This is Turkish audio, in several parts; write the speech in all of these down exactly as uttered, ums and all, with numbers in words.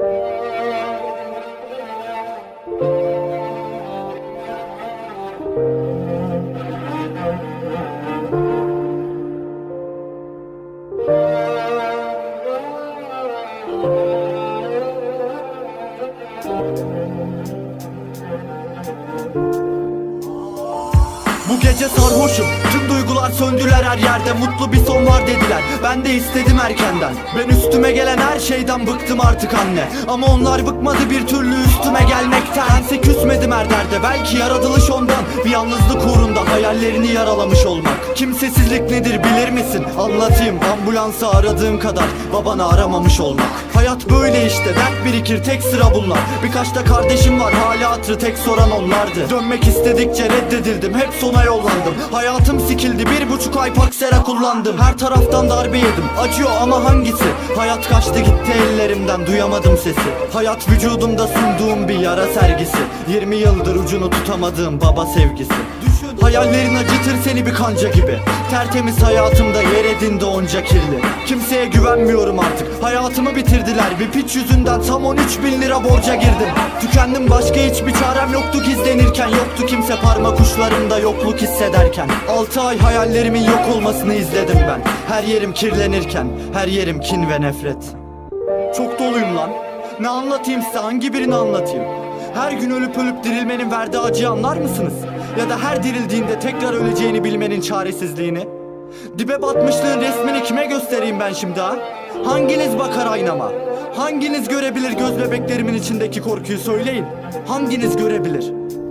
Bu gece sarhoşum, tüm duygular söndüler her yerde. Mutlu bir son var dediler, ben de istedim erkenden. Ben üstüme gelen her şeyden bıktım artık anne. Ama onlar bıkmadı bir türlü üstüme gelmekten. Bense küsmedim her derde, belki yaratılış ondan. Bir yalnızlık uğrunda hayallerini yaralamış olmak. Kimsesizlik nedir bilir misin? Anlatayım, ambulansı aradığım kadar babanı aramamış olmak. Hayat böyle işte, dert birikir tek sıra bunlar. Birkaç da kardeşim var, hali hatırı tek soran onlardı. Dönmek istedikçe reddedildim, hep sona yollandım. Hayatım sikildi, bir buçuk ay paksera kullandım. Her taraftan darbe yedim, acıyor ama hangisi? Hayat kaçtı gitti ellerimden, duyamadım sesi. Hayat vücudumda sunduğum bir yara sergisi. Yirmi yıldır ucunu tutamadığım baba sevgisi. Düşün, hayallerin acıtır seni bir kanca gibi. Tertemiz hayatımda yer edindi onca kirli. Kimseye güvenmiyorum artık, hayatımı bitirdiler. Bir piç yüzünden tam on üç bin lira borca girdim. Tükendim, başka hiçbir çarem yoktu gizlenirken. Yoktu kimse parmak uçlarımda yokluk hissederken. Altı ay hayallerimin yok olmasını izledim ben. Her yerim kirlenirken, her yerim kin ve nefret. Çok doluyum lan. Ne anlatayım size, hangi birini anlatayım? Her gün ölüp ölüp dirilmenin verdiği acıyı anlar mısınız? Ya da her dirildiğinde tekrar öleceğini bilmenin çaresizliğini? Dibe batmışlığın resmini kime göstereyim ben şimdi ha? Hanginiz bakar aynama? Hanginiz görebilir göz bebeklerimin içindeki korkuyu, söyleyin? Hanginiz görebilir?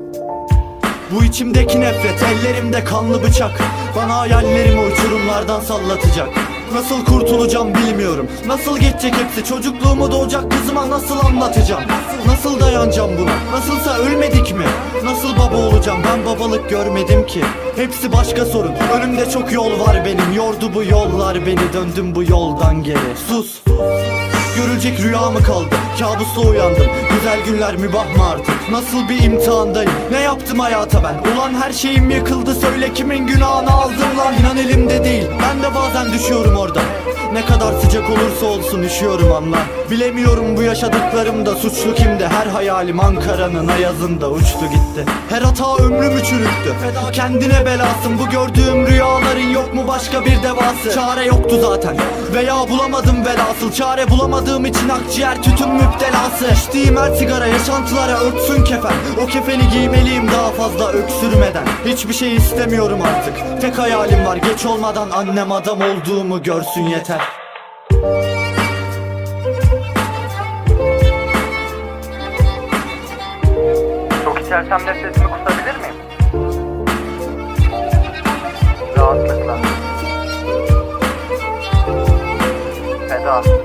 Bu içimdeki nefret, ellerimde kanlı bıçak. Bana hayallerimi uçurumlardan sallatacak. Nasıl kurtulacağım bilmiyorum. Nasıl geçecek hepsi, çocukluğumu doğacak kızıma nasıl anlatacağım? Nasıl dayanacağım buna? Nasılsa ölmedik mi? Nasıl baba olacağım, ben babalık görmedim ki. Hepsi başka sorun, önümde çok yol var benim. Yordu bu yollar beni, döndüm bu yoldan geri. Sus, görülecek rüya mı kaldı? Kabusla uyandım, güzel günler mübah mı artık? Nasıl bir imtihandayım, ne yaptım hayata ben? Ulan her şeyim yıkıldı, söyle kimin günahını aldım lan? İnan elimde değil, ben de bazen düşüyorum orada. Ne kadar sıcak olursa olsun üşüyorum anla. Bilemiyorum bu yaşadıklarımda suçlu kimde? Her hayalim Ankara'nın ayazında uçtu gitti. Her hata ömrümü çürüttü, kendine belasın. Bu gördüğüm rüyaların yok mu başka bir devası? Çare yoktu zaten veya bulamadım velhasıl. Çare bulamadığım için akciğer tütün müptelası. İçtiğim her sigara yaşantılara örtsün kefen. O kefeni giymeliyim daha fazla öksürmeden. Hiçbir şey istemiyorum artık, tek hayalim var. Geç olmadan annem adam olduğumu görsün yeter. Çok içersem nefesimi kusabilir miyim? Rahatlıkla. Feda.